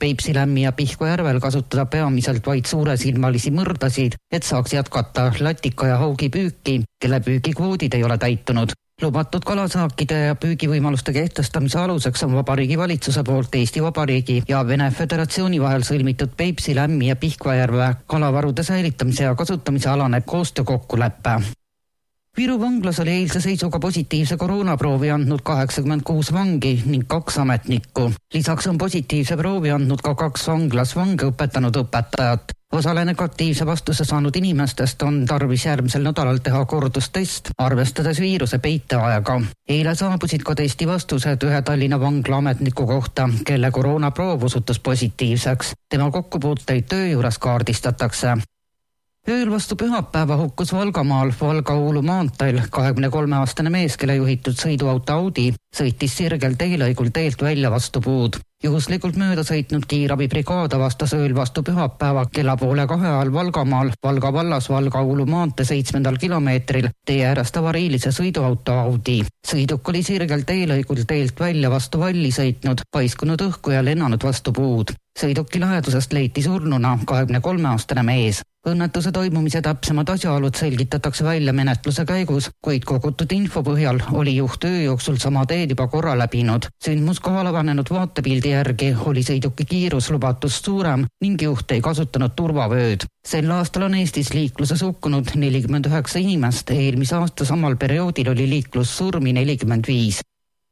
Peipsilämmi ja Pihkva järvel kasutada peamiselt vaid suuresilmalisi mõrdasid, et saaks jätkata latika ja haugi püüki, kelle püügikvoodid ei ole täitunud. Lubatud kalasaakide ja püügivõimaluste kehtestamise aluseks on Vabariigi Valitsuse poolt Eesti Vabariigi ja Vene Föderatsiooni vahel sõlmitud Peipsilämmi ja Pihkvajärve kalavarude säilitamise ja kasutamise alane koostöökokkulepe. Viru vanglas oli eilse seisuga positiivse koroonaproovi andnud 86 vangi ning 2 ametnikku. Lisaks on positiivse proovi andnud ka 2 vanglas vange õpetanud õpetajat. Osale negatiivse vastuse saanud inimestest on tarvis järgmisel nädalal teha kordustest, arvestades viiruse peiteaega. Eile saabusid ka testi vastused 1 Tallinna vangla ametniku kohta, kelle koroonaproov osutus positiivseks. Tema kokkupuuteid töö juures kaardistatakse. Ööl vastu pühapäeva hukkus Valgamaal Valga-Uulu maanteel 23-aastane mees, kelle juhitud sõiduauto Audi sõitis sirgel teelõigul teelt välja vastu puud. Juhuslikult mööda sõitnud kiirabibrigaad avastas ööl vastu pühapäeva kella 1:30 ajal Valgamaal Valga vallas Valga-Uulu maantee 7. kilomeetril tee äärest avariilise sõiduauto Audi. Sõiduk oli sirgel teelõigul teelt välja vastu valli sõitnud, paiskunud õhku ja lennanud vastu puud. Sõiduki lähedusest leiti surnuna 23-aastane mees. Õnnetuse toimumise täpsemad asjaolud selgitatakse välja menetluse käigus, kuid kogutud info põhjal oli juht öö jooksul sama teed juba korra läbinud. Sündmuskohal avanenud vaatepildi järgi oli sõiduki kiirus lubatust suurem ning juht ei kasutanud turvavööd. Sel aastal on Eestis liikluses hukkunud 49 inimest, eelmise aasta samal perioodil oli liiklussurmi 45.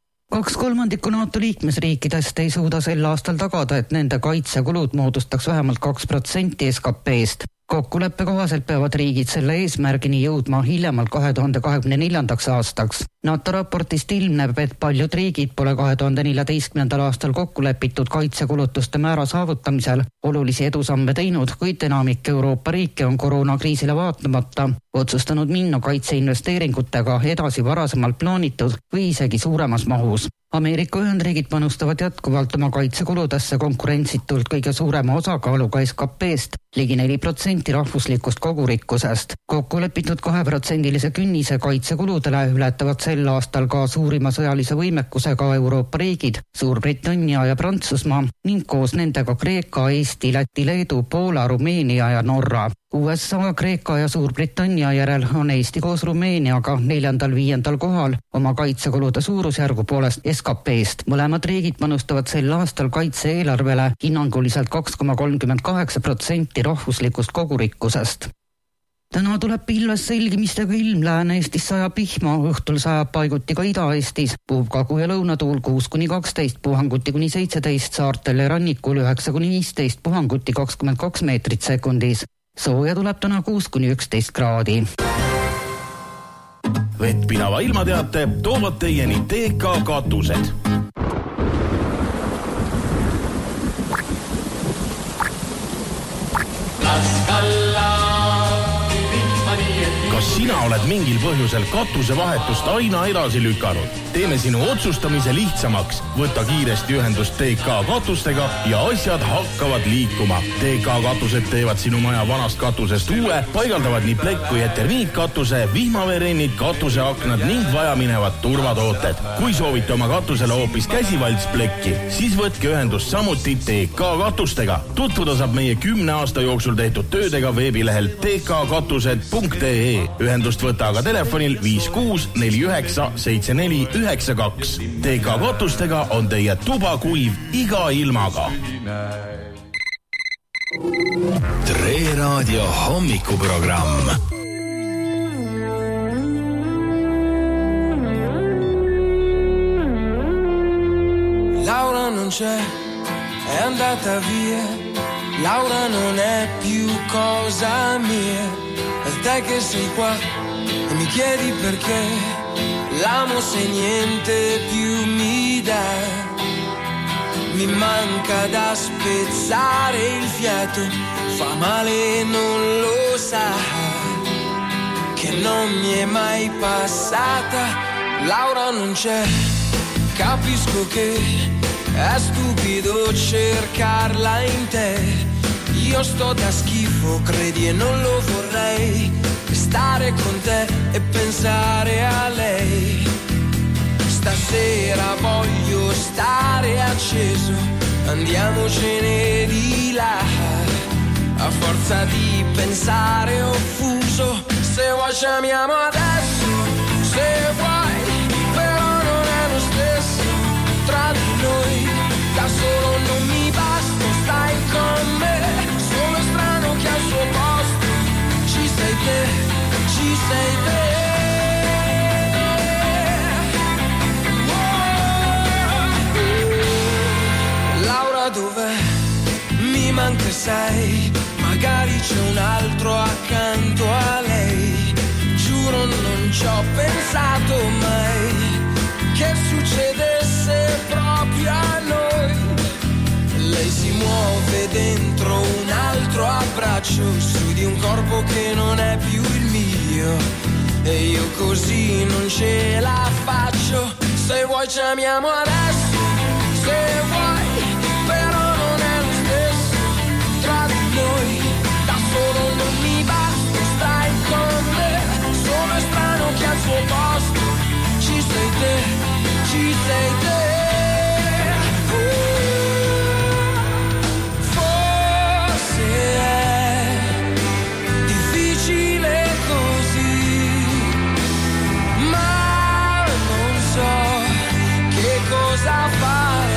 2/3 NATO liikmesriikidest ei suuda sel aastal tagada, et nende kaitsekulud moodustaks vähemalt 2% SKP-st. Kokkuleppe kohaselt peavad riigid selle eesmärgini jõudma hiljemalt 2024. aastaks. NATO raportist ilmneb, et paljud riigid pole 2014. aastal kokkulepitud kaitsekulutuste määra saavutamisel olulisi edusamme teinud, kuid enamik Euroopa riike on koroonakriisile vaatamata otsustanud minna kaitseinvesteeringutega edasi varasemalt plaanitud või isegi suuremas mahus. Ameerika Ühendriigid panustavad jätkuvalt oma kaitsekuludesse konkurentsitult kõige suurema osakaaluga SKP-st, ligi 4% rahvuslikust kogurikkusest. Kokkulepitud 2% künnise kaitsekuludele ületavad sel aastal ka suurima sõjalise võimekusega Euroopa riigid, Suurbritannia ja Prantsusmaa ning koos nendega Kreeka, Eesti, Läti, Leedu, Poola, Rumeenia ja Norra. USA, Kreeka ja Suurbritannia järel on Eesti koos Rumeeniaga 4.–5. kohal oma kaitsekulude suurusjärgu poolest SKP-st. Mõlemad riigid panustavad sel aastal kaitse-eelarvele hinnanguliselt 2,38% rahvuslikust kogurikkusest. Täna tuleb pilves selgimistega ilm, Lääne-Eestis sajab vihma, õhtul sajab paiguti ka Ida-Eestis, puhub kagu- ja lõunatuul 6–12, puhanguti kuni 17, saartel ja rannikul 9–15, puhanguti 22 meetrit sekundis. Sooja tuleb täna 6–11 kraadi. Vettpidava ilmateate toovad teieni TK katused. Kas sina oled mingil põhjusel katusevahetust aina edasi lükanud? Teeme sinu otsustamise lihtsamaks. Võta kiiresti ühendust TK katustega ja asjad hakkavad liikuma. TK katused teevad sinu maja vanast katusest uue, paigaldavad nii plekk- kui etermiitkatuse, vihmaveerennid, katuseaknad ning vajaminevad turvatooted. Kui soovite oma katusele hoopis käsivaltsplekki, siis võtke ühendust samuti TK katustega. Tutvuda saab meie 10 aasta jooksul tehtud töödega veebilehel tkkatused.ee. Ühendust võta aga telefonil 56 49 74 92. TK katustega on teie tuba kuiv iga ilmaga. Tre Raadio hommikuprogramm. Laura non c'è, è andata via. Laura non è più cosa mia. E te che sei qua e mi chiedi perché l'amo se niente più mi dà. Mi manca da spezzare il fiato, fa male e non lo sa, che non mi è mai passata. Laura non c'è, capisco che è stupido cercarla in te. Io sto da schifo, credi, e non lo vorrei, stare con te e pensare a lei. Stasera voglio stare acceso, andiamocene di là. A forza di pensare offuso, se vuoi chiamiamo adesso, se vuoi, però non è lo stesso tra di noi. Da solo non mi basta, stai con me, sono strano che al suo posto ci sei te, ci sei te. Laura dov'è? Mi manca sei, magari c'è un altro accanto a lei. Giuro non ci ho pensato mai che succedesse proprio a noi. Lei si muove dentro un altro abbraccio, su di un corpo che non è più il mio, e io così non ce la faccio. Se vuoi chiamiamo adesso, se vuoi, però non è lo stesso tra di noi. Da solo non mi basta, stai con me, sono strano che al suo posto ci sei te, ci sei te. Forse è difficile così, ma non so che cosa fare.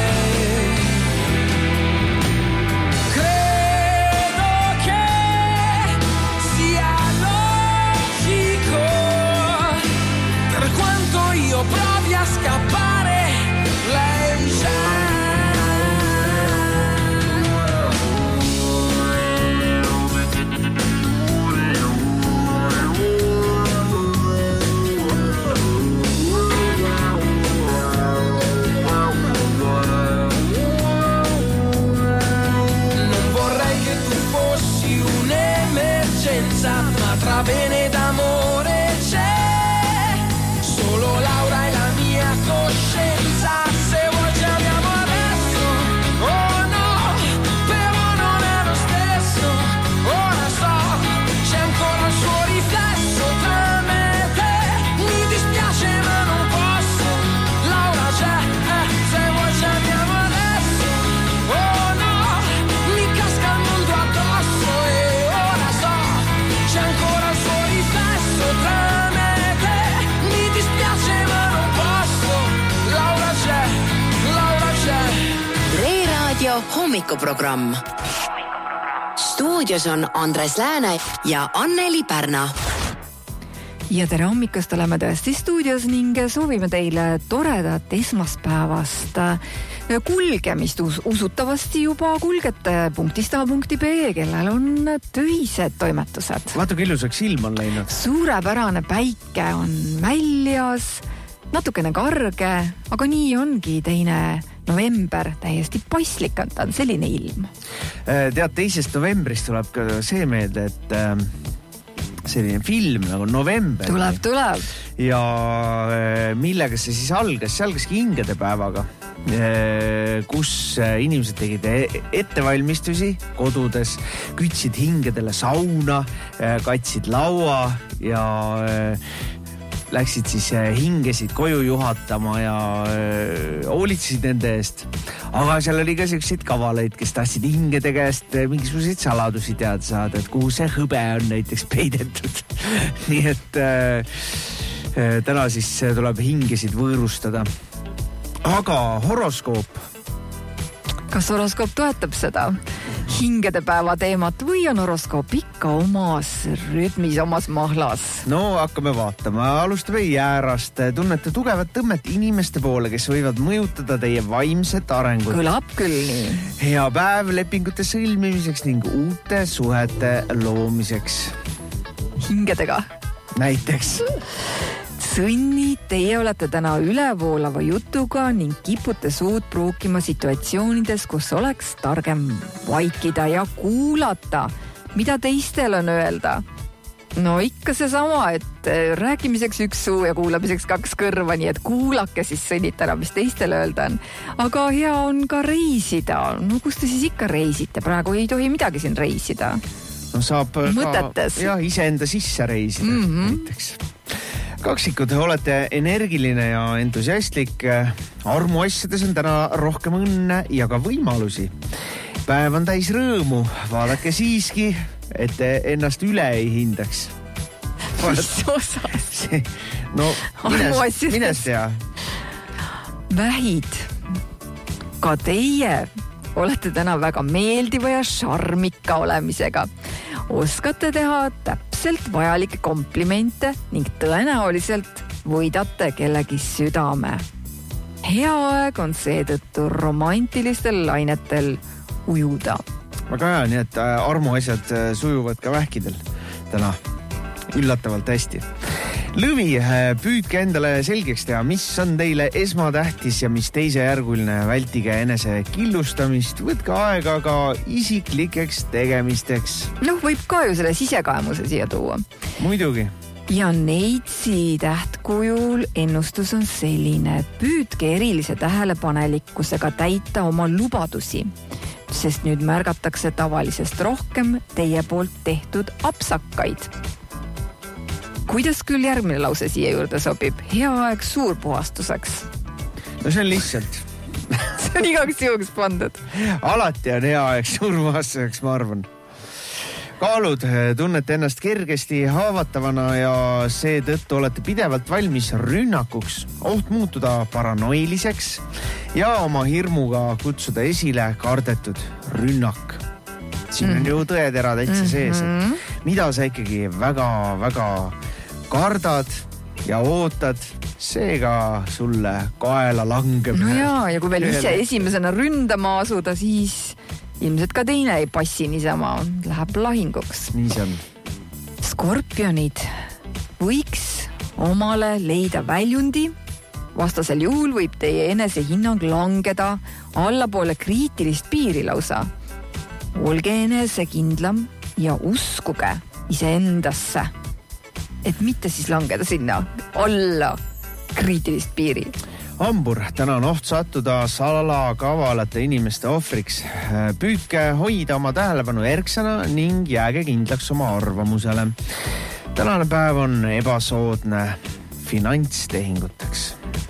Credo che sia logico, per quanto io provi a scappare, lei c'è. Non vorrei che tu fossi un'emergenza, ma tra bene ed amore c'è solo Laura e la mia coscienza. Se vuoi chiamiamo adesso, oh no, però non è lo stesso. Ora so, c'è ancora il suo riflesso tra me e te. Mi dispiace ma non posso, Laura c'è, se vuoi chiamiamo adesso, oh no, mi casca il mondo addosso. E ora so, c'è ancora il suo riflesso tra me e te. Mi dispiace ma non posso, Laura c'è, Laura c'è. Tre Raadio hommikuprogramm. Stuudios on Andres Lääne ja Anneli Pärna. Ja tere hommikust, oleme tõesti stuudios ning soovime teile toredat esmaspäevast kulgemist. Usutavasti juba kulgete punktist A punkti B, kellel on töised toimetused. Vaata, kui ilusaks ilm on läinud. Suurepärane päike on väljas, natukene karge, aga nii ongi 2. november, täiesti paslik on selline ilm. Tead, 2. novembrist tuleb ka see meelde, et selline film nagu November. Tuleb. Ja millega see siis algas? See algaski hingedepäevaga, kus inimesed tegid ettevalmistusi kodudes, kütsid hingedele sauna, katsid laua ja läksid siis hingesid koju juhatama ja hoolitsesid nende eest. Aga seal oli ka selliseid kavaleid, kes tahtsid hingede käest mingisuguseid saladusi teada saada, et kuhu see hõbe on näiteks peidetud. Nii et täna siis tuleb hingesid võõrustada. Aga horoskoop. Kas horoskoop toetab seda hingedepäeva teemat või on horoskoop ikka omas rütmis, omas mahlas? No hakkame vaatama. Alustame jäärast. Tunnete tugevat tõmmet inimeste poole, kes võivad mõjutada teie vaimset arengut. Kõlab küll nii. Hea päev lepingute sõlmimiseks ning uute suhete loomiseks. Hingedega. Näiteks. Sõnni, teie olete täna ülevoolava jutuga ning kipute suud pruukima situatsioonides, kus oleks targem vaikida ja kuulata, mida teistel on öelda. No ikka seesama, et rääkimiseks üks suu ja kuulamiseks 2 kõrva, nii et kuulake siis sõnnitena, mis teistel öelda on. Aga hea on ka reisida. No kus te siis ikka reisite? Praegu ei tohi midagi siin reisida. No saab mõtetes. Ka iseenda sisse reisida näiteks. Kaksikud, olete energiline ja entusiastlik. Armuasjades on täna rohkem õnne ja ka võimalusi. Päev on täis rõõmu. Vaadake siiski, et te ennast üle ei hindaks. Mis osas? No, mines tea. Vähid. Ka teie olete täna väga meeldiva ja šarmika olemisega. Oskate teha täpselt vajalikke komplimente ning tõenäoliselt võidate kellegi südame. Hea aeg on seetõttu romantilistel lainetel ujuda. Väga hea, nii et armuasjad sujuvad ka vähkidel täna üllatavalt hästi. Lõvi, püüdke endale selgeks teha, mis on teile esmatähtis ja mis teisejärguline. Vältige enese killustamist, võtke aega ka isiklikeks tegemisteks. Võib ka ju selle sisekaemuse siia tuua. Muidugi. Ja Neitsi tähtkujul ennustus on selline. Püüdke erilise tähelepanelikkusega täita oma lubadusi, sest nüüd märgatakse tavalisest rohkem teie poolt tehtud apsakaid. Kuidas küll järgmine lause siia juurde sobib? Hea aeg suurpuhastuseks. No see on lihtsalt. See on igaks juhuks pandud. Alati on hea aeg suurpuhastuseks, ma arvan. Kaalud, tunnete ennast kergesti haavatavana ja seetõttu olete pidevalt valmis rünnakuks. Oht muutuda paranoiliseks ja oma hirmuga kutsuda esile kardetud rünnak. Siin on ju tõetera täitsa sees. Mida sa ikkagi väga kardad ja ootad, seega sulle kaela langeb. No ja kui veel ise esimesena ründama asuda, siis ilmselt ka teine ei passi niisama, läheb lahinguks. Nii see on. Skorpionid võiks omale leida väljundi. Vastasel juhul võib teie enesehinnang langeda allapoole kriitilist piiri lausa. Olge enesekindlam ja uskuge iseendasse, et mitte siis langeda sinna alla kriitilist piiri. Hambur, täna on oht sattuda salakavalate inimeste ohvriks. Püüdke hoida oma tähelepanu erksana ning jääge kindlaks oma arvamusele. Tänane päev on ebasoodne finantstehinguteks.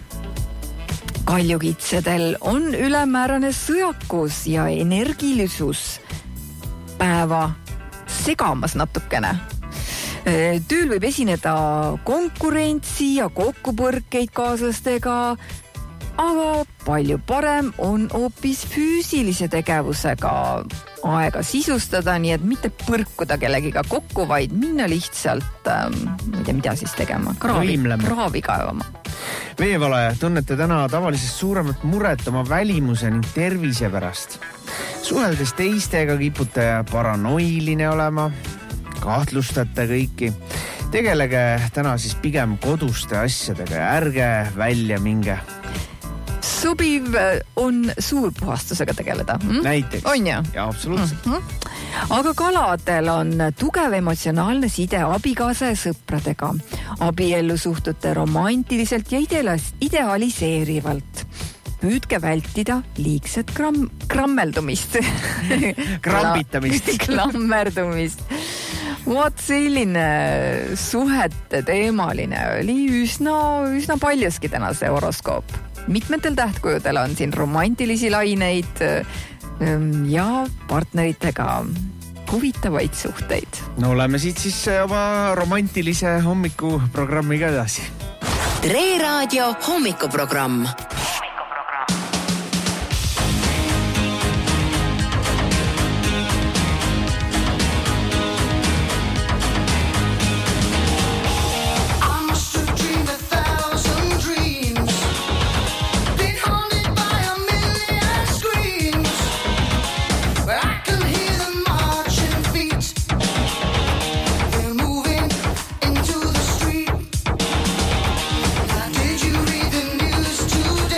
Kaljukitsedel on ülemäärane sõjakus ja energilisus päeva segamas natukene. Tööl võib esineda konkurentsi ja kokkupõrkeid kaaslastega, aga palju parem on hoopis füüsilise tegevusega aega sisustada, nii et mitte põrkuda kellegiga kokku, vaid minna lihtsalt, ma ei tea, mida siis tegema, kraavi kaevama. Veevalaja, tunnete täna tavalisest suuremat muret oma välimuse ning tervise pärast. Suheldes teistega kipute paranoiline olema, kahtlustate kõiki. Tegelege täna siis pigem koduste asjadega ja ärge välja minge. Sobiv on suurpuhastusega tegeleda. Näiteks. On ju? Ja, absoluutselt. Aga kaladel on tugev emotsionaalne side abikaasa ja sõpradega. Abiellu suhtute romantiliselt ja idealiseerivalt. Püüdke vältida liigset krammeldumist. Krambitamist. Klammerdumist. Vaat selline suhete teemaline oli üsna paljuski täna see horoskoop. Mitmetel tähtkujudel on siin romantilisi laineid ja partneritega huvitavaid suhteid. No oleme siit siis oma romantilise hommikuprogrammiga edasi. Tre Raadio hommikuprogramm. Did you read the news today?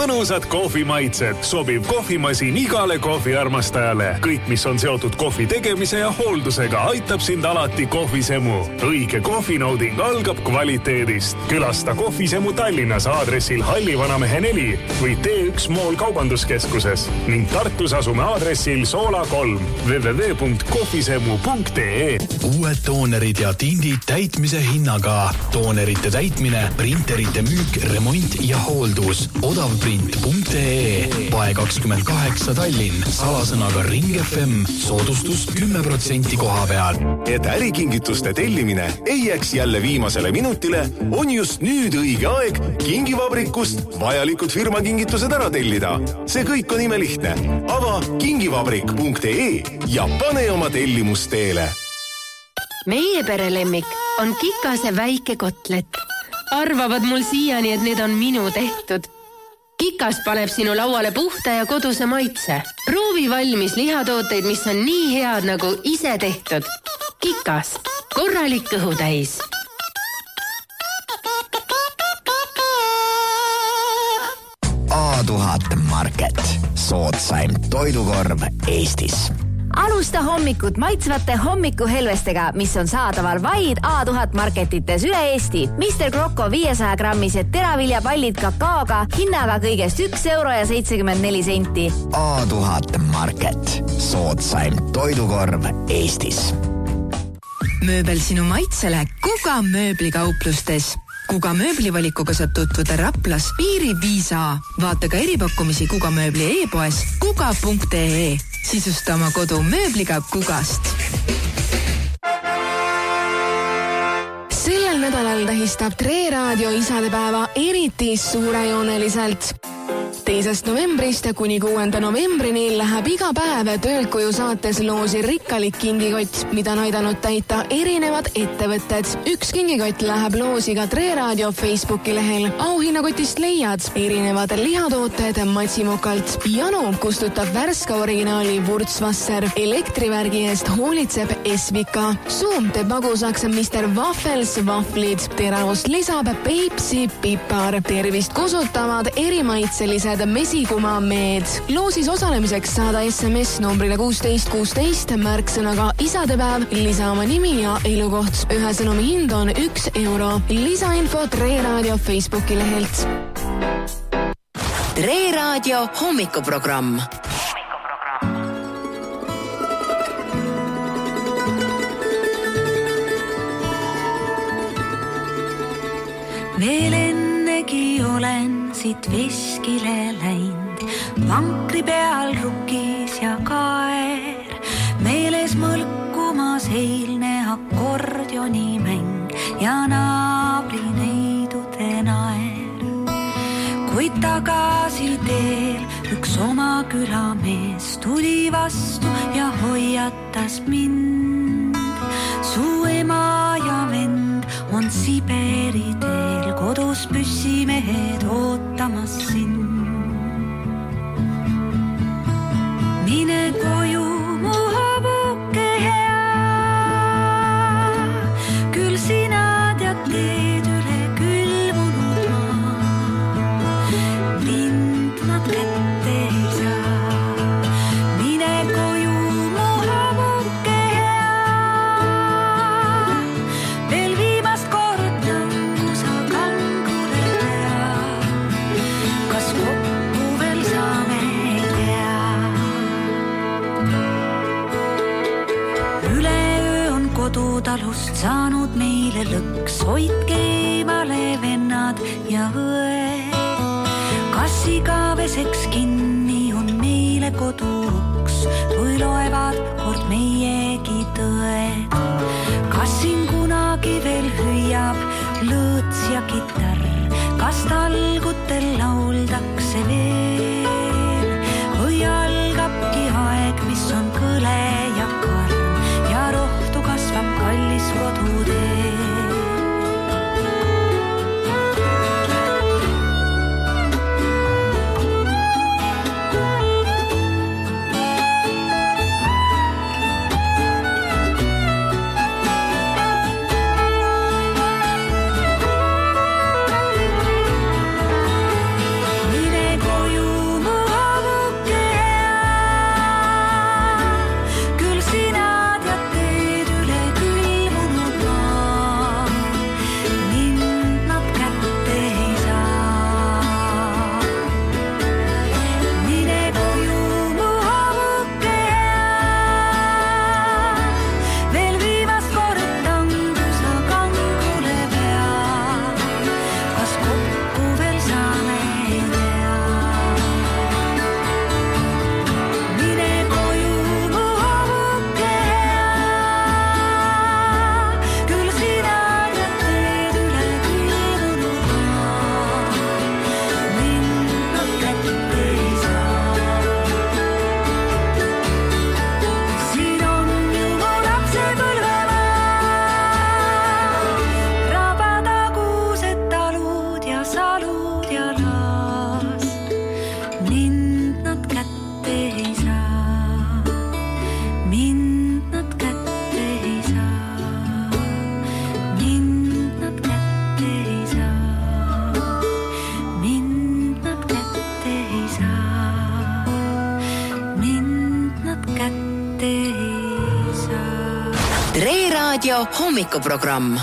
mõnusad kohvimaitsed, sobiv kohvimasin igale kohviarmastajale. Kõik, mis on seotud kohvi tegemise ja hooldusega, aitab sind alati Kohvisemu. Õige kohvinauding algab kvaliteedist. Külasta Kohvisemu Tallinnas aadressil Halli Vanamehe 4 või T1 Mall kaubanduskeskuses ning Tartus asume aadressil Soola 3 www.kohvisemu.ee. Uued toonerid ja tindid täitmise hinnaga. Toonerite täitmine, printerite müük, remont ja hooldus. Odavprint.ee. Pae 28 Tallinn. Salasõnaga Ring FM. Soodustus 10% koha peal. Et ärikingituste tellimine ei jääks jälle viimasele minutile, on just nüüd õige aeg Kingivabrikust vajalikud firmakingitused ära tellida. See kõik on imelihtne. Ava kingivabrik.ee ja pane oma tellimus teele. Meie perelemmik on Kikase väike kotlet. Arvavad mul siiani, et need on minu tehtud. Kikas paneb sinu lauale puhta ja koduse maitse. Proovi valmis lihatooteid, mis on nii head nagu ise tehtud. Kikas. Korralik kõhutäis. A1000 Market. Soodsaim toidukorv Eestis. Alusta hommikut maitsvate hommikuhelvestega, mis on saadaval vaid A1000 Marketites üle Eesti. Mr. Crocco 500 grammised teraviljapallid kakaoga hinnaga kõigest €1,74. A1000 Market. Soodsaim toidukorv Eestis. Mööbel sinu maitsele Kuga mööblikauplustes. Kuga mööblivalikuga saab tutvuda Raplas Piiri 5A. Vaata ka eripakkumisi Kuga mööbli e-poes kuga.ee. Sisusta oma kodu mööbliga Kugast. Sellel nädalal tähistab Tre Raadio isadepäeva eriti suurejooneliselt. 2. novembrist kuni 6. novembrini läheb iga päev töölt koju saates loosi rikkalik kingikott, mida on aidanud täita erinevad ettevõtted. Üks kingikott läheb loosi ka Tre Raadio Facebooki lehel. Auhinnakotist leiad erinevad lihatooted Matsimokalt. Janu kustutab värska originaali Wurtzwasser. Elektrivärgi eest hoolitseb Esvika. Suum teeb magusaks Mr. Waffles vahvlid. Teravust lisab Peipsi pipar. Tervist kusutavad erimaitselised mesikuma meed. Loosis osalemiseks saada SMS numbrile 1616 märksõnaga isadepäev, lisa oma nimi ja elukoht. Ühe sõnumi hind on €1. Lisainfo Tre Raadio Facebooki lehelt. Tre Raadio hommikuprogramm. Veel ennegi olen siit veskile läinud, vankri peal rukkis ja kaer, meeles mõlkumas eilne akordioni mäng ja naabri neidude naer. Kuid tagasi teel üks oma külamees tuli vastu ja hoiatas mind. Su ema ja vend on Siberi teel, kodus püssimehed ootamas sind. Mine koju, mu hobuke hea, küll sina tead teed üle külmunud maa. Mind nad kätte ei saa. Mine koju, mu hobuke hea, veel viimast korda, kui sa kangule tea. Kas kokku veel saame ei tea. Üleöö on kodutalust saanud meile lõks, hoidke eemale vennad ja õed. Kas igaveseks kinni on meile koduks, kui loevad kord meiegi tõed. Kas siin kunagi veel hüüab lõõts ja kitar, kas talgutel lauldakse veel või algabki aeg, mis on kõle ja karm ja rohtu kasvab kallis kodutee. Mine koju, raadio hommikuprogramm.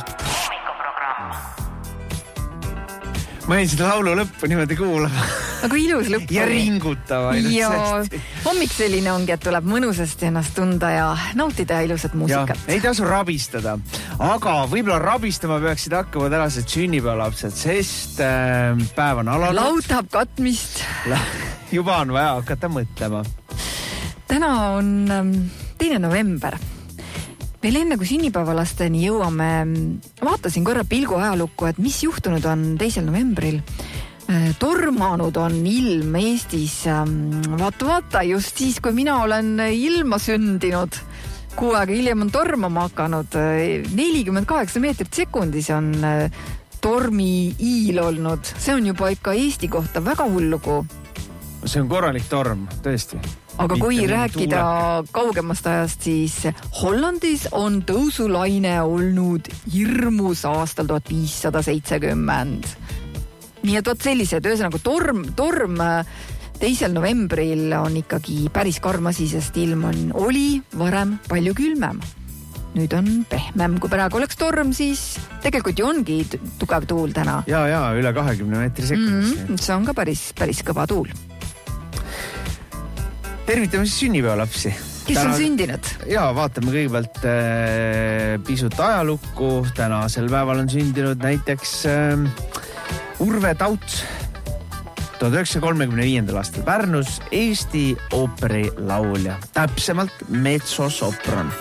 Ma jäin seda laulu lõppu niimoodi kuulama. Aga ilus lõpp. Ja ringutama. Ja hommik selline ongi, et tuleb mõnusasti ennast tunda ja nautida ilusat muusikat. Ja, ei tasu rabistada. Aga võib-olla rabistama peaksid hakkama tänased sünnipäevalapsed, sest päev on alanud. Laud tahab katmist. Juba on vaja hakata mõtlema. Täna on 2. november. Veel enne kui sünnipäevalasteni jõuame, vaatasin korra pilgu ajalukku, et mis juhtunud on 2. novembril. Tormanud on ilm Eestis. Vaata, just siis, kui mina olen ilma sündinud. Kuu aega hiljem on tormama hakanud. 48 meetrit sekundis on tormi iil olnud. See on juba ikka Eesti kohta väga hullugu. See on korralik torm, tõesti. Aga kui rääkida kaugemast ajast, siis Hollandis on tõusulaine olnud hirmus aastal 1570. Nii et võt sellised, ühesõnaga torm 2. novembril on ikkagi päris karm asi, sest ilm oli varem palju külmem. Nüüd on pehmem. Kui praegu oleks torm, siis tegelikult ju ongi tugev tuul täna. Ja, üle 20 meetri sekundis. See on ka päris kõva tuul. Tervitame siis sünnipäevalapsi. Kes on sündinud? Ja, vaatame kõigepealt pisut ajalukku. Tänasel päeval on sündinud näiteks Urve Tauts. 1935. aastal Pärnus Eesti ooperi laulja. Täpsemalt metsosopran.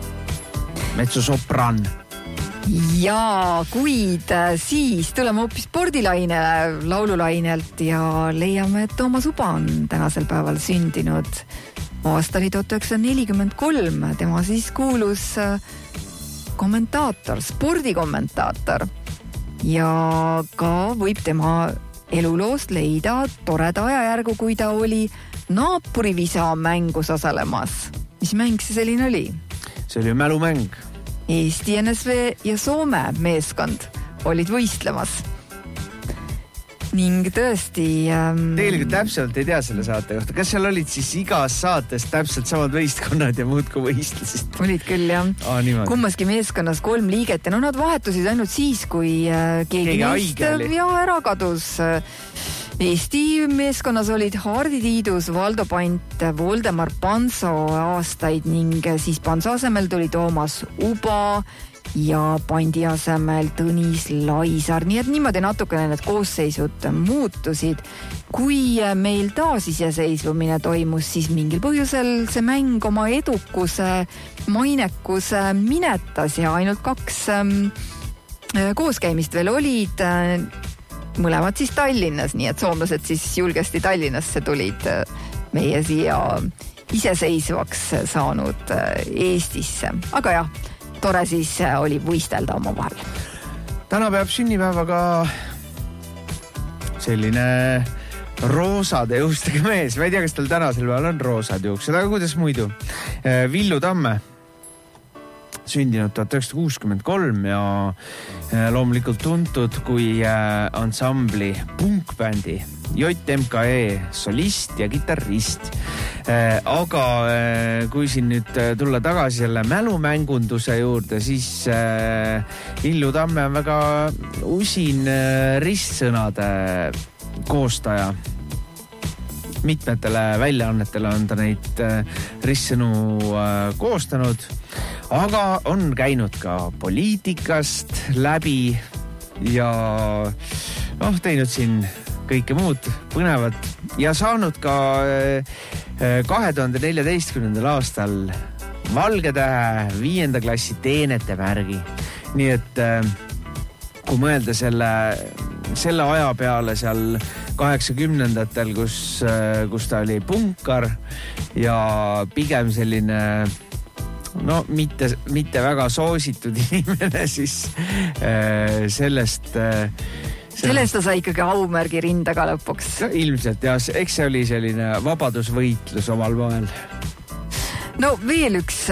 Ja kuid siis tuleme hoopis spordilaine laululainelt ja leiame, et Toomas Uba on tänasel päeval sündinud. Aasta oli 1943, tema siis kuulus kommentaator, spordikommentaator ja ka võib tema eluloost leida toreda ajajärgu, kui ta oli naaprivisa mängus osalemas. Mis mäng see selline oli? See oli mälumäng. Eesti NSV ja Soome meeskond olid võistlemas. Ning tõesti... Tegelikult täpselt ei tea selle saate kohta. Kas seal olid siis igas saates täpselt samad võistkonnad ja muud kui võistlesid? Olid küll, jah. Kummaski meeskonnas 3 liiget ja nad vahetusid ainult siis, kui keegi neist ära kadus. Eesti meeskonnas olid Hardi Tiidus, Valdo Pant, Voldemar Panso aastaid ning siis Panso asemel tuli Toomas Uba ja Pandi asemel Tõnis Laisar. Nii et niimoodi natukene need koosseisud muutusid. Kui meil taasiseseisvumine toimus, siis mingil põhjusel see mäng oma edukuse, mainekuse minetas ja ainult 2 kooskäimist veel olid. Mõlemad siis Tallinnas, nii et soomlased siis julgesti Tallinnasse tulid meie siia iseseisvaks saanud Eestisse. Aga jah, tore siis oli võistelda oma vahel. Täna peab sünnipäevaga selline roosade juustega mees. Ma ei tea, kas tal tänasel päeval on roosad juuksed, aga kuidas muidu? Villu Tamme. Sündinud 1963 ja loomulikult tuntud kui ansambli punkbändi JMKE solist ja kitarrist. Aga kui siin nüüd tulla tagasi selle mälumängunduse juurde, siis Villu Tamme on väga usin ristsõnade koostaja. Mitmetele väljaannetele on ta neid ristsõnu koostanud, aga on käinud ka poliitikast läbi ja teinud siin kõike muud põnevat ja saanud ka 2014. aastal Valge Tähe 5. klassi teenete märgi. Nii et kui mõelda selle aja peale seal 80-ndatel, kus ta oli punkar ja pigem selline mitte väga soositud inimene, siis sellest ta sai ikkagi aumärgi rindaga lõpuks. Ilmselt, jah. Eks see oli selline vabadusvõitlus omal moel. No veel üks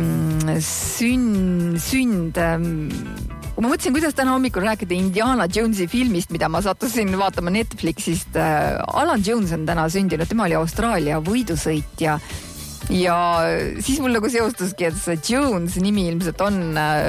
sünd. Ma mõtlesin, kuidas täna hommikul rääkida Indiana Jonesi filmist, mida ma sattusin vaatama Netflixist. Alan Jones on täna sündinud, tema oli Austraalia võidusõitja Ja siis mul nagu seostuski, et see Jones nimi ilmselt on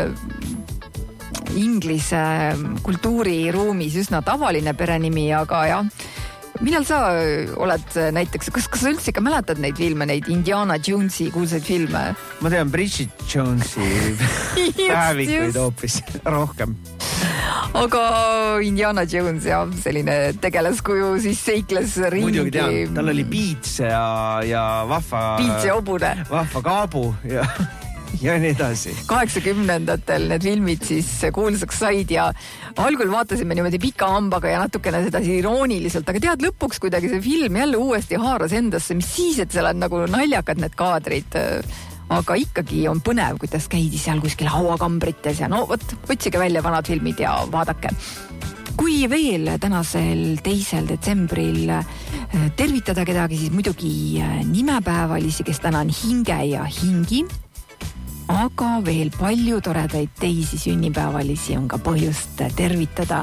inglise kultuuriruumis üsna tavaline perenimi, aga jah, millal sa oled näiteks, kas sa üldse ikka mäletad neid filme, neid Indiana Jonesi kuulsaid filme? Ma tean Bridget Jonesi päevikuid hoopis rohkem. Aga Indiana Jones ja selline tegelaskuju siis seikles ringi. Muidugi tean, tal oli piits ja vahva... Piits ja obune. Vahva kaabu ja nii edasi. 80-ndatel need filmid siis kuulsaks said ja algul vaatasime niimoodi pika hambaga ja natukene seda irooniliselt, aga tead, lõpuks kuidagi see film jälle uuesti haaras endasse, mis siis, et seal on nagu naljakad need kaadrid, aga ikkagi on põnev, kuidas käidi seal kuskil hauakambrites ja no võt, otsige välja vanad filmid ja vaadake. Kui veel tänasel 2. detsembril tervitada kedagi, siis muidugi nimepäevalisi, kes täna on hinge ja hingi, aga veel palju toredaid teisi sünnipäevalisi on ka põhjust tervitada.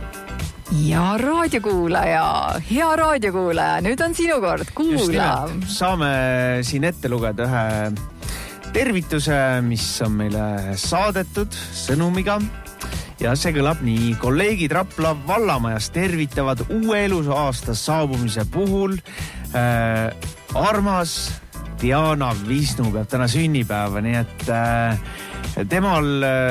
Ja raadiokuulaja, hea raadiokuulaja, nüüd on sinu kord, kuula. Saame siin ette lugeda ühe tervituse, mis on meile saadetud sõnumiga ja see kõlab nii. Kolleegid Rapla Vallamajas tervitavad uue elusaasta saabumise puhul armas Diana Visnu peab täna sünnipäeva, nii et temal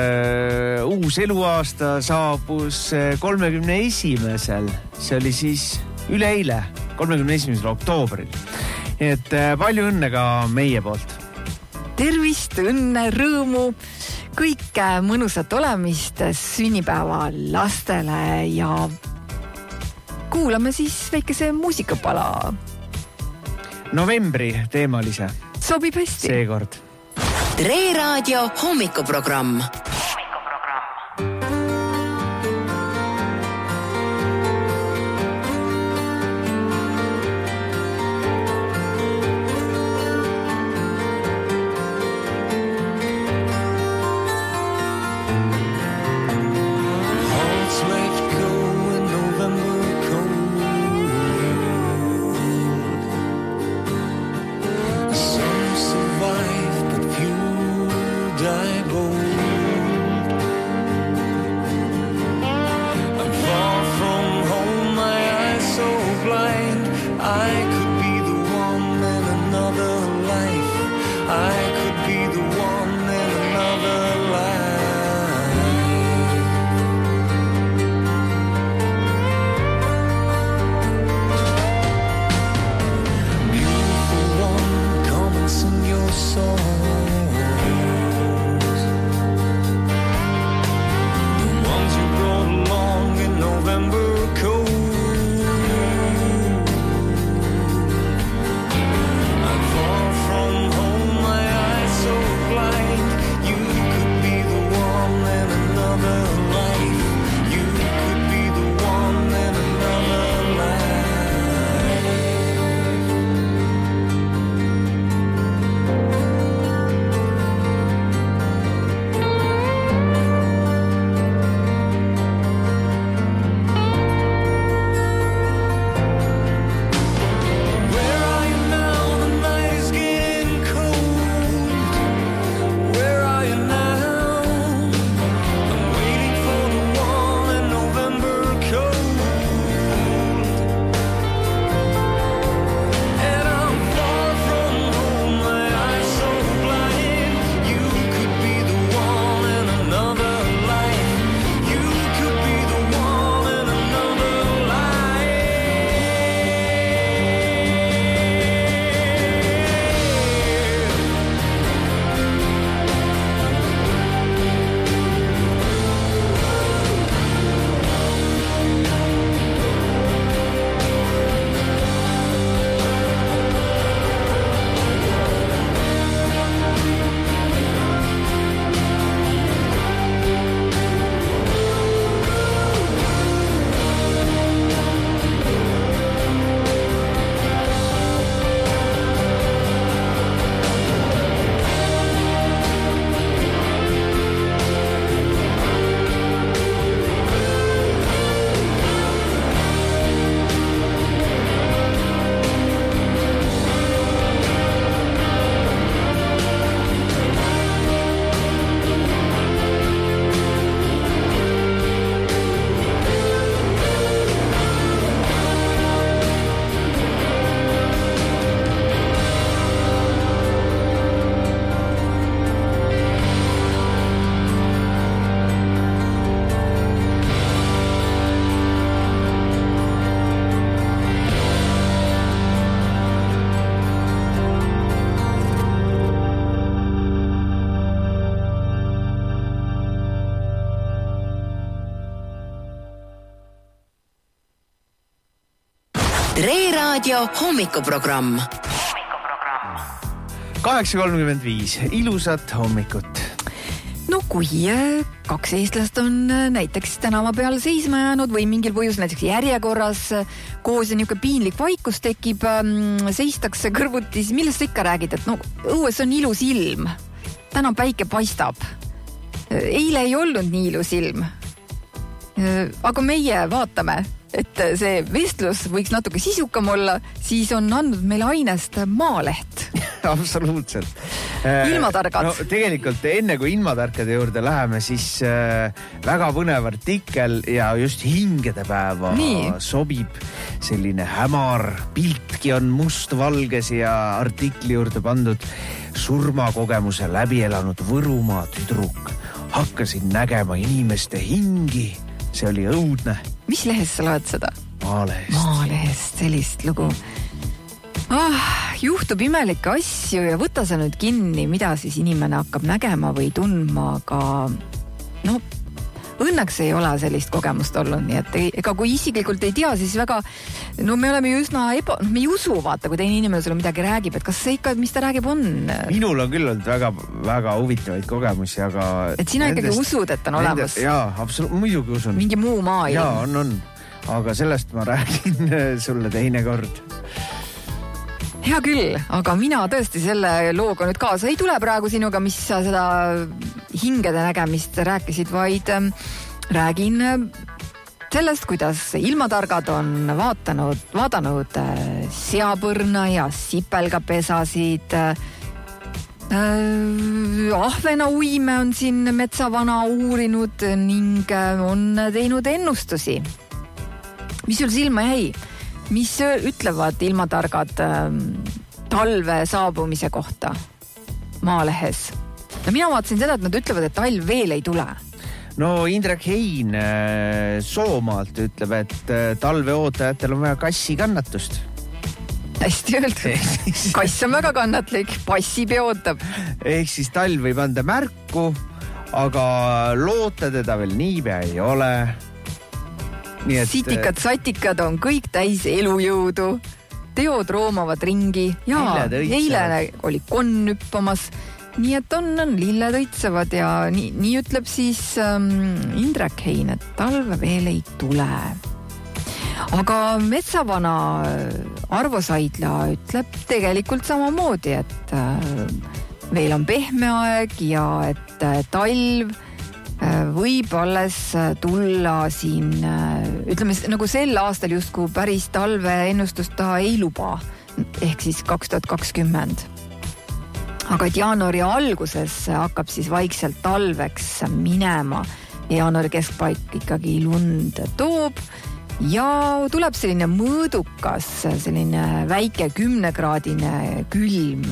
uus eluaasta saabus 31. See oli siis üleeile, 31. oktoobril. Nii et palju õnne ka meie poolt. Tervist, õnne, rõõmu, kõike mõnusat olemist sünnipäeva lastele ja kuulame siis väikese muusikapala. Novembri teemalise. Sobib hästi. Seekord. Tre Raadio hommikuprogramm. Tre Raadio hommikuprogramm. 8.35, ilusat hommikut. No kui kaks eestlast on näiteks tänava peal seisma jäänud või mingil põhjusel näiteks järjekorras koos ja niisugune piinlik vaikus tekib, seistakse kõrvuti, siis millest sa ikka räägid, et no õues on ilus ilm, täna päike paistab, eile ei olnud nii ilus ilm, aga meie vaatame, et see vestlus võiks natuke sisukam olla, siis on andnud meile ainest Maaleht. Absoluutselt. Ilmatargad. No tegelikult enne kui ilmatarkade juurde läheme, siis väga põnev artikkel ja just hingedepäeva sobib selline hämar piltki on mustvalges ja artikli juurde pandud surmakogemuse läbi elanud Võrumaa tüdruk. Hakkasin nägema inimeste hingi. See oli õudne. Mis lehest sa loed seda? Maalehest, sellist lugu. Juhtub imelikke asju ja võta sa nüüd kinni, mida siis inimene hakkab nägema või tundma, aga no õnneks ei ole sellist kogemust olnud, nii et ega kui isiklikult ei tea, siis väga, no me oleme ju üsna me ei usu, vaata, kui teine inimene sulle midagi räägib, et kas see ikka, mis ta räägib, on? Minul on küll olnud väga, väga huvitavaid kogemusi, aga... Et sina ikkagi usud, et on olemas? Jaa, absoluutselt, muidugi usun. Mingi muu maailm? Jaa, on. Aga sellest ma räägin sulle teine kord. Hea küll, aga mina tõesti selle looga nüüd kaasa ei tule praegu sinuga, mis sa seda hingede nägemist rääkisid, vaid räägin sellest, kuidas ilmatargad on vaadanud seapõrna ja sipelgapesasid. Ahvenauime on siin metsavana uurinud ning on teinud ennustusi. Mis sul silma jäi? Mis ütlevad ilmatargad talve saabumise kohta Maalehes? No mina vaatasin seda, et nad ütlevad, et talv veel ei tule. No Indrek Hein Soomaalt ütleb, et talve ootajatel on vaja kassi kannatust. Hästi öeldud. Kass on väga kannatlik, passib ja ootab. Ehk siis talv võib anda märku, aga loota teda veel niipea ei ole. Sitikad-satikad on kõik täis elujõudu. Teod roomavad ringi ja eile oli konn hüppamas. Nii et on lilled õitsevad ja nii ütleb siis Indrek Hein, et talve veel ei tule. Aga metsavana Arvo Saidla ütleb tegelikult samamoodi, et veel on pehme aeg ja et talv võib alles tulla siin, ütleme nagu sel aastal justkui päris talve ennustust ta ei luba, ehk siis 2020. Aga et jaanuari alguses hakkab siis vaikselt talveks minema. Jaanuari keskpaik ikkagi lund toob ja tuleb selline mõõdukas, selline väike 10-kraadine külm.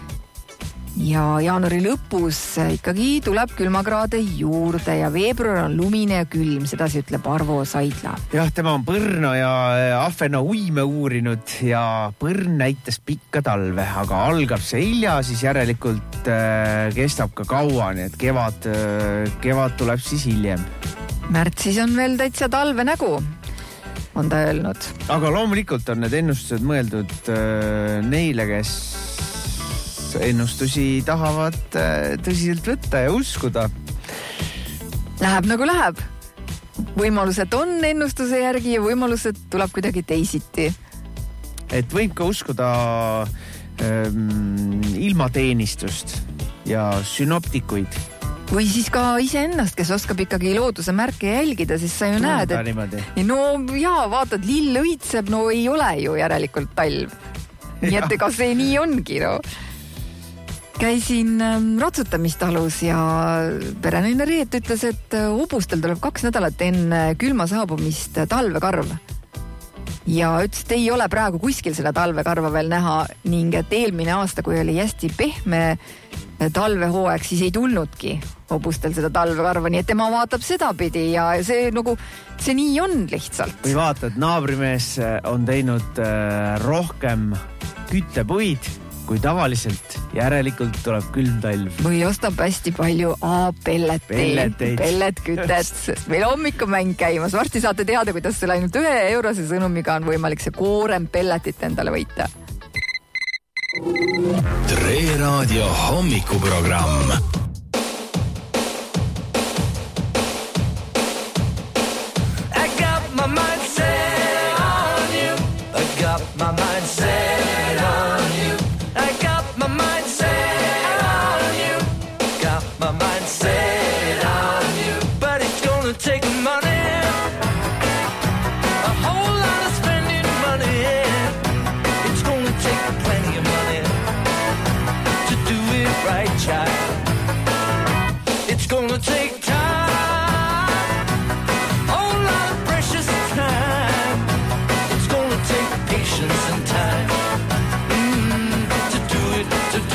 Ja jaanuari lõpus ikkagi tuleb külmakraade juurde ja veebruar on lumine ja külm, sedasi ütleb Arvo Saidla. Jah, tema on põrna ja ahvenauime uurinud ja põrn näitas pikka talve, aga algab see hilja, siis järelikult kestab ka kaua, nii et kevad tuleb siis hiljem. Märtsis on veel täitsa talve nägu, on ta öelnud. Aga loomulikult on need ennustused mõeldud neile, kes ennustusi tahavad tõsiselt võtta ja uskuda. Läheb nagu läheb. Võimalused on ennustuse järgi ja võimalused tuleb kuidagi teisiti. Et võib ka uskuda ilmateenistust ja synoptikuid. Või siis ka iseennast, kes oskab ikkagi looduse märke jälgida, siis sa ju näed, et no jaa, vaatad, lill õitseb, no ei ole ju järelikult talv. Nii et ega see nii ongi, no. Käisin ratsutamistalus ja perenaine Reet ütles, et hobustel tuleb 2 nädalat enne külma saabumist talvekarv. Ja ütles, et ei ole praegu kuskil seda talvekarva veel näha ning et eelmine aasta, kui oli hästi pehme talvehooaeg, siis ei tulnudki hobustel seda talvekarva, nii et tema vaatab sedapidi ja see nii on lihtsalt. Või vaatad, naabrimees on teinud rohkem küttepuid kui tavaliselt, järelikult tuleb külm talv. Või ostab hästi palju pelletkütet, sest meil hommikumäng käimas. Varsti saate teada, kuidas selle ainult 1 eurose sõnumiga on võimalik see koorem pelletit endale võita. Tre Raadio hommikuprogramm. I got my mind set on you. I got my mind set on you. I got my mind set on you. Got my mind set on you. But it's gonna take money. A whole lot of spending money. It's gonna take plenty of money to do it right, child. It's gonna take time. And time to do it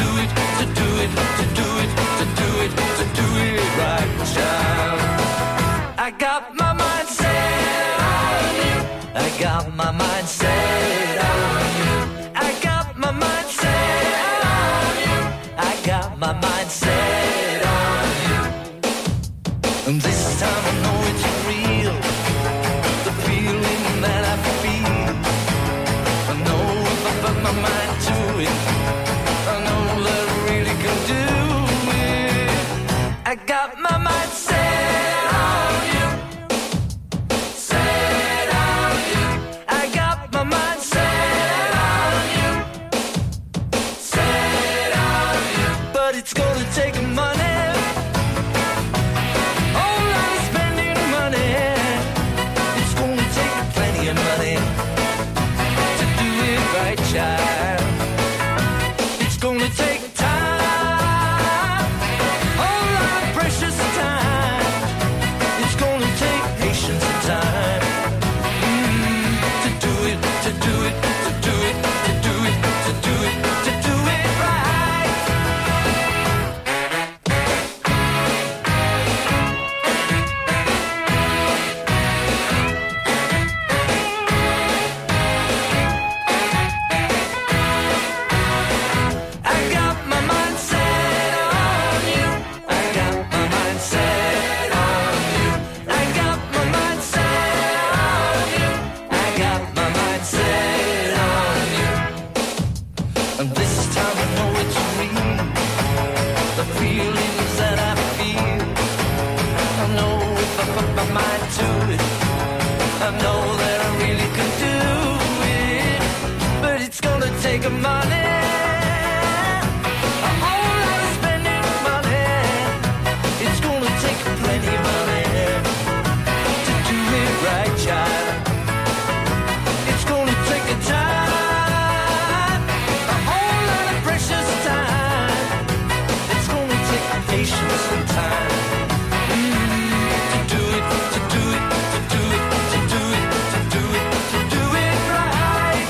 right, child. I got my mind set on you. I got my mind set on you. I got my mind set on you. I got my mind set on you. And this time I know it's real. The feeling that I feel. My mind to it. I know that I really can do it. I got my mind set on you. Set on you. I got my mind set on you. Set on you. But it's gonna take money. Oh, I'm spending money. It's gonna take plenty of money. Right, child. It's gonna take time, all our precious time. It's gonna take patience and time to do it, to do it, to do it, to do it, to do it, to do it right. Take a money, a whole lot of spending money. It's gonna take plenty of money to do it right, child. It's gonna take a time, a whole lot of precious time. It's gonna take patience and time to do it, to do it, to do it, to do it, to do it, to do it right.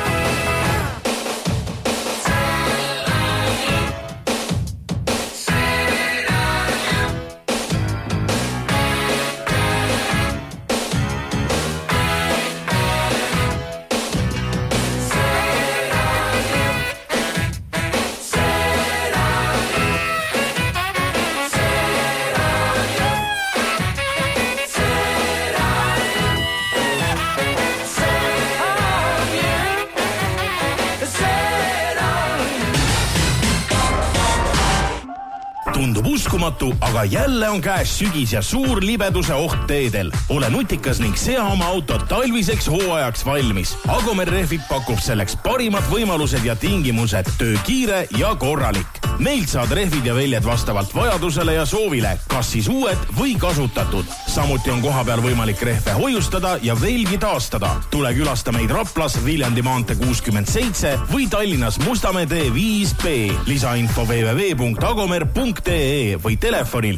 Tundub uskumatu, aga jälle on käes sügis ja suur libeduse oht teedel. Ole nutikas ning sea oma autot talviseks hooajaks valmis. Agomer Rehvik pakub selleks parimad võimalused ja tingimused, töö kiire ja korralik. Meilt saad rehvid ja väljed vastavalt vajadusele ja soovile, kas siis uued või kasutatud. Samuti on kohapeal võimalik rehve hoiustada ja velgi taastada. Tule külasta meid Raplas Viljandi maantee 67 või Tallinnas Mustamäe tee 5B. Lisainfo www.agomer.ee või telefonil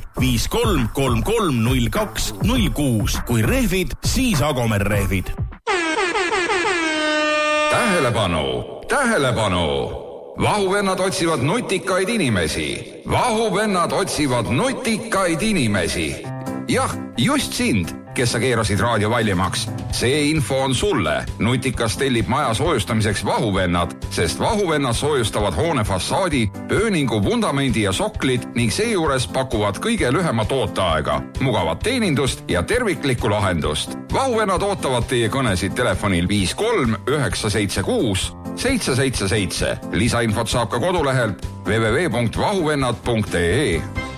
53330206. Kui rehvid, siis Agomer rehvid. Tähelepanu! Tähelepanu! Vahuvennad otsivad nutikaid inimesi. Vahuvennad otsivad nutikaid inimesi. Jah, just sind. kes sa keerasid raadio valjemaks. See info on sulle. Nutikas tellib maja soojustamiseks vahuvennad, sest vahuvennad soojustavad hoone fassaadi, pööningu, vundamendi ja soklid ning seejuures pakuvad kõige lühema tooteaega, mugavat teenindust ja terviklikku lahendust. Vahuvennad ootavad teie kõnesid telefonil 53 976 777. Lisainfot saab ka kodulehelt www.vahuvennad.ee.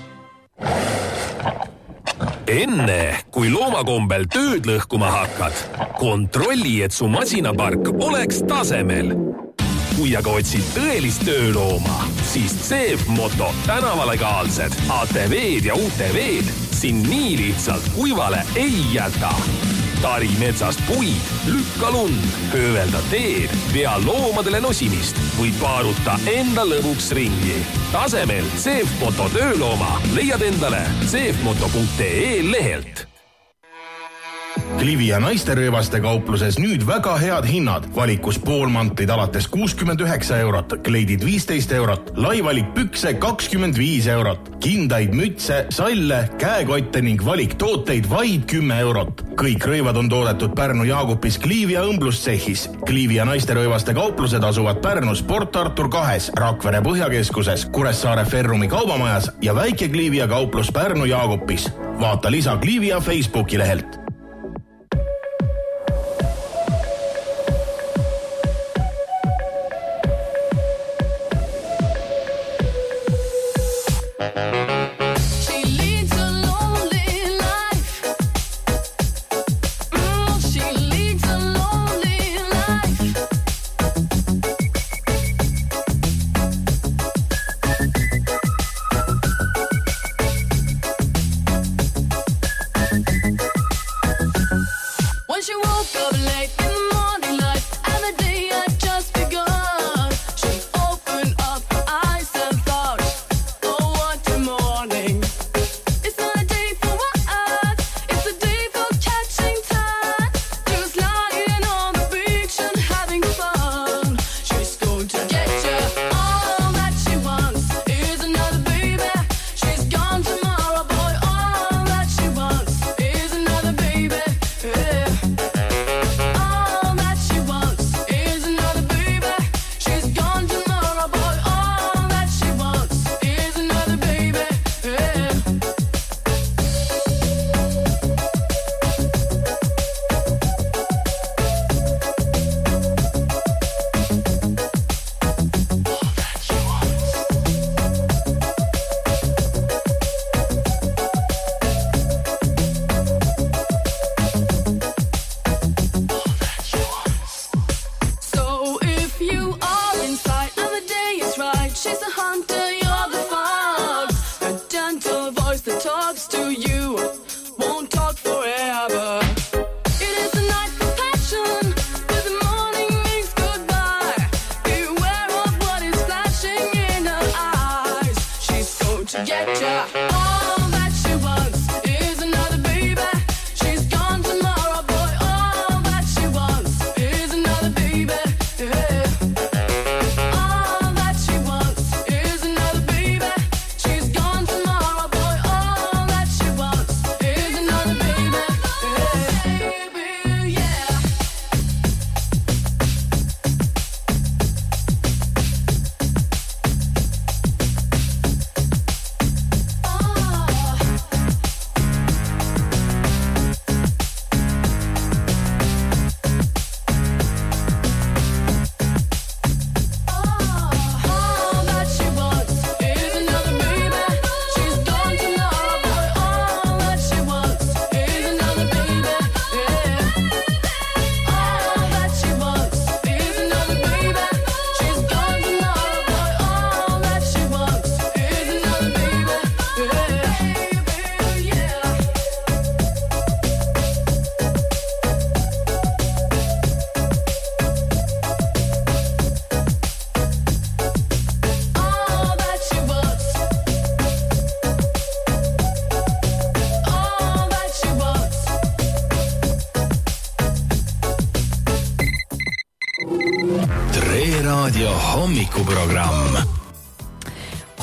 Enne, kui loomakombel tööd lõhkuma hakkad, kontrolli, et su masinapark oleks tasemel. Kui aga otsid tõelist töölooma, siis CEF Moto tänavalegaalsed ATV-d ja UTV-d siin nii lihtsalt kuivale ei jäta. Tari metsast puid, lükka lund, höövelda teed, vea loomadele nosimist või paaruta enda lõbuks ringi. Tasemel CEF Moto töölooma leiad endale cefmoto.ee lehelt. Klivi ja naisterõivaste kaupluses nüüd väga head hinnad. Valikus poolmantlid alates 69 eurot, kleidid 15 eurot, laivalik pükse 25 eurot, kindaid, mütse, salle, käekotte ning valiktooteid vaid 10 eurot. Kõik rõivad on toodetud Pärnu Jaagupis Kliivi ja õmblustsehhis. Kliivi ja naisterõivaste kauplused asuvad Pärnus Port Artur 2, Rakvere Põhjakeskuses, Kuressaare Ferrumi kaubamajas ja väike Kliivi ja kauplus Pärnu Jaagupis. Vaata lisa Kliivi ja Facebooki lehelt.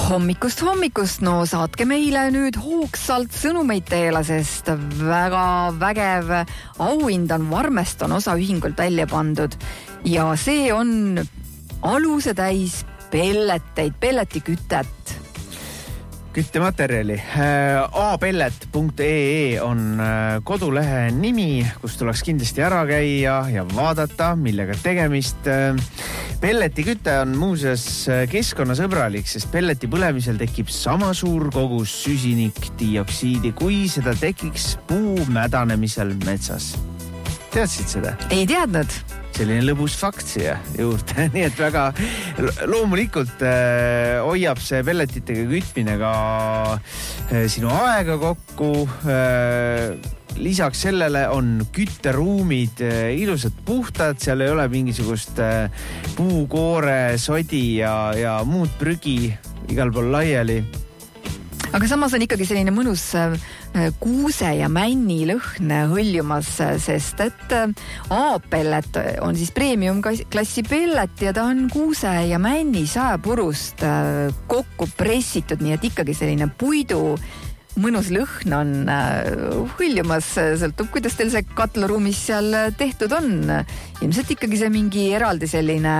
Hommikust, no saatke meile nüüd hoogsalt sõnumeid teele, sest väga vägev auhind on Varmeston osaühingult välja pandud ja see on aluse täis pelleteid, pelletikütet. Küttematerjali. apellet.ee on kodulehe nimi, kus tuleks kindlasti ära käia ja vaadata, millega tegemist. Pelletiküte on muuseas keskkonnasõbralik, sest pelleti põlemisel tekib sama suur kogus süsinikdioksiidi, kui seda tekiks puu mädanemisel metsas. Teadsid seda? Ei teadnud. Selline lõbus fakt siia juurde, nii et väga loomulikult hoiab see pelletitega kütmine ka sinu aega kokku. Lisaks sellele on kütteruumid ilusad puhtad, seal ei ole mingisugust puukoore, sodi ja muud prügi igal pool laiali. Aga samas on ikkagi selline mõnus kuuse ja männi lõhn hõljumas, sest et A-pellet on siis premium-klassi pellet ja ta on kuuse ja männi saepurust kokku pressitud, nii et ikkagi selline puidu mõnus lõhn on hõljumas, sõltub, kuidas teil see katlaruumis seal tehtud on. Ilmselt ikkagi see mingi eraldi selline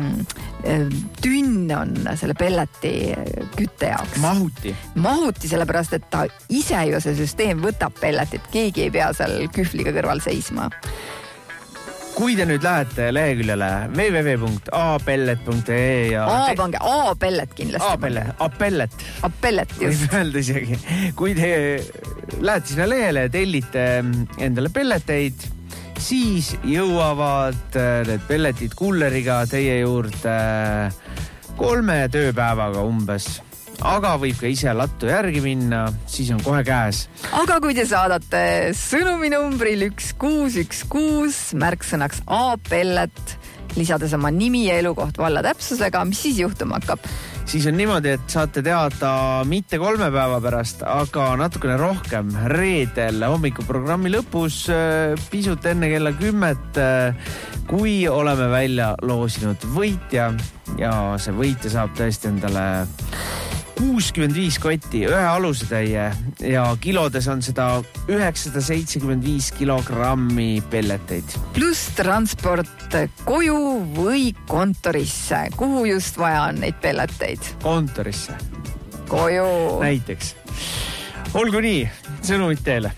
tünn on selle pelleti kütte jaoks. Mahuti, sellepärast, et ta ise ju see süsteem võtab pelletit, keegi ei pea seal kühvliga kõrval seisma. Kui te nüüd lähete leheküljele www.apellet.ee ja... A-pellet kindlasti. Apellet, just. Võib öelda isegi. Kui te lähete sinna lehele ja tellite endale pelleteid, siis jõuavad need pelletid kulleriga teie juurde 3 tööpäevaga umbes. Aga võib ka ise lattu järgi minna, siis on kohe käes. Aga kui te saadate sõnumi numbril 1616 märksõnaks A-pellet, lisades oma nimi ja elukoht valla täpsusega, mis siis juhtuma hakkab? Siis on niimoodi, et saate teada mitte 3 päeva pärast, aga natukene rohkem reedel hommikuprogrammi lõpus, pisut enne kella 10, kui oleme välja loosinud võitja ja see võitja saab tõesti endale 65 kotti, 1 alusetäie ja kilodes on seda 975 kilogrammi pelleteid. Plus transport koju või kontorisse. Kuhu just vaja on neid pelleteid? Kontorisse. Koju. Näiteks. Olgu nii, sõnumid teile.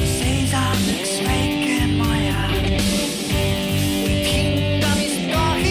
Hindamist kahju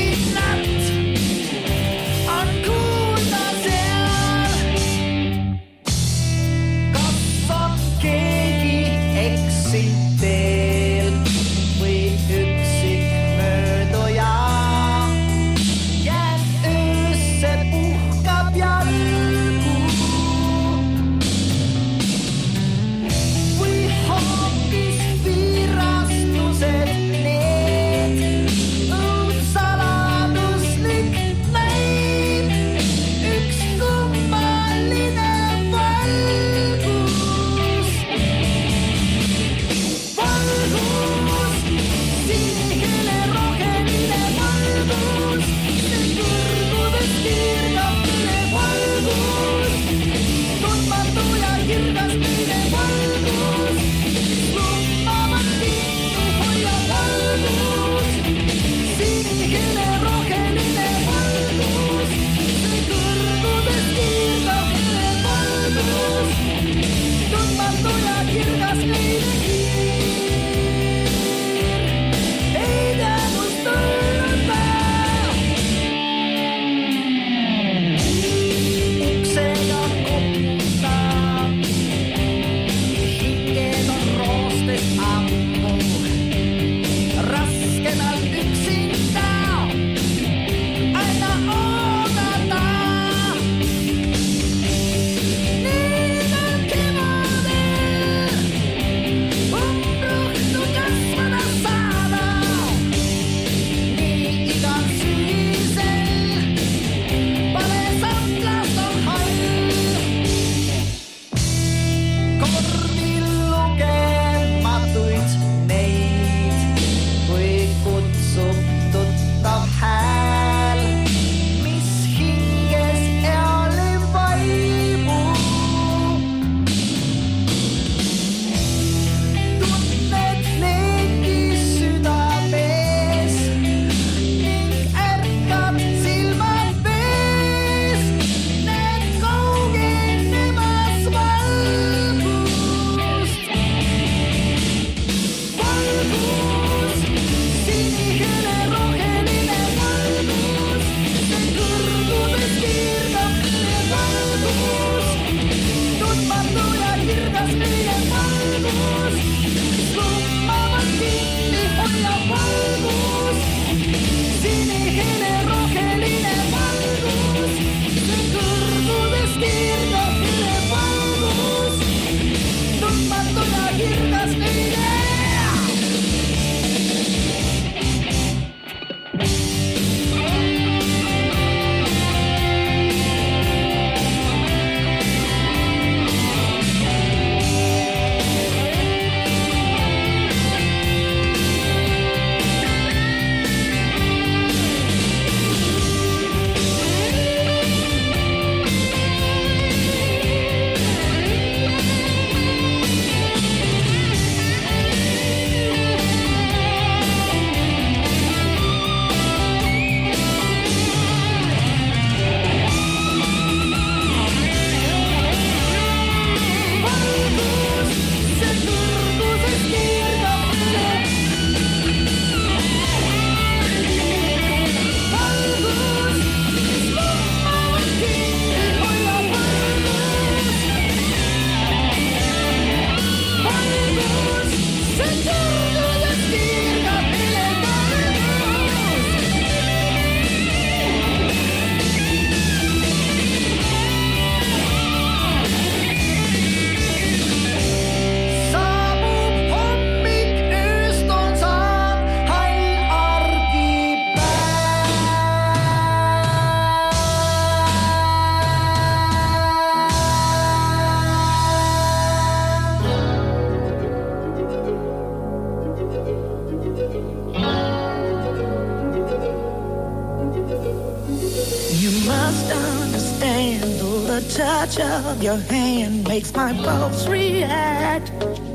understand, though the touch of your hand makes my pulse react.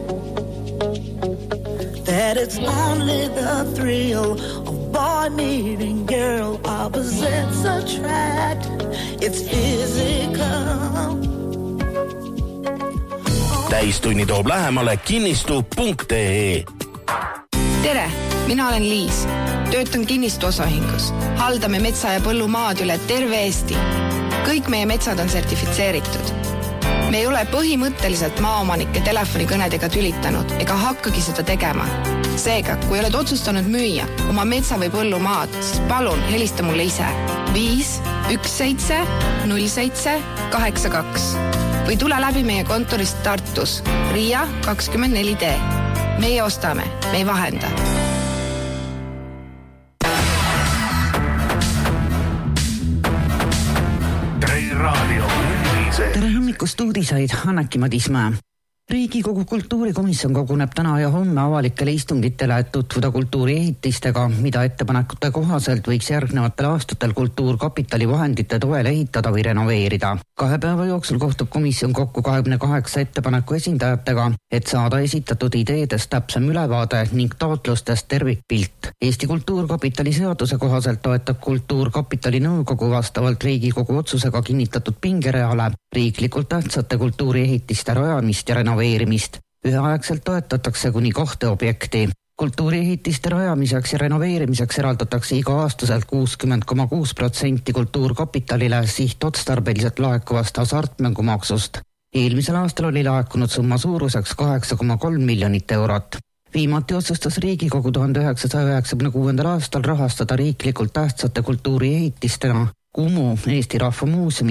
That it's only the thrill of boy meeting girl, opposites attract. It's physical. Täistunni toob lähemale kinnistu.ee. Tere, mina olen Liis. Töötan kinnistu osaühingus. Haldame metsa- ja põllumaad üle terve Eesti. Kõik meie metsad on sertifitseeritud. Me ei ole põhimõtteliselt maaomanike telefonikõnedega tülitanud ega hakkagi seda tegema. Seega, kui oled otsustanud müüa oma metsa- või põllumaad, siis palun helista mulle ise 5 17 07 82 või tule läbi meie kontorist Tartus, Riia 24D. Meie ostame, me ei vahenda. Tere hommikust uudiseid, Anneki Madismäe. Riigikogu kultuurikomisjon koguneb täna ja homme avalikele istungitele, et tutvuda kultuuriehitistega, mida ettepanekute kohaselt võiks järgnevatel aastatel kultuurkapitali vahendite toel ehitada või renoveerida. 2 päeva jooksul kohtub komisjon kokku 28 ettepaneku esindajatega, et saada esitatud ideedest täpsem ülevaade ning taotlustest tervikpilt. Eesti Kultuurkapitali seaduse kohaselt toetab Kultuurkapitali nõukogu vastavalt Riigikogu otsusega kinnitatud pingereale riiklikult tähtsate kultuuriehitiste rajamist ja renoveerimist. Üheaegselt toetatakse kuni 2 objekti. Kultuuriehitiste rajamiseks ja renoveerimiseks eraldatakse iga-aastaselt 60,6% Kultuurkapitalile sihtotstarbeliselt laekuvast hasartmängumaksust. Eelmisel aastal oli laekunud summa suuruseks 8,3 miljonit eurot. Viimati otsustas Riigikogu 1996. aastal rahastada riiklikult tähtsate kultuuriehitistena Kumu, Eesti Rahva Muuseumi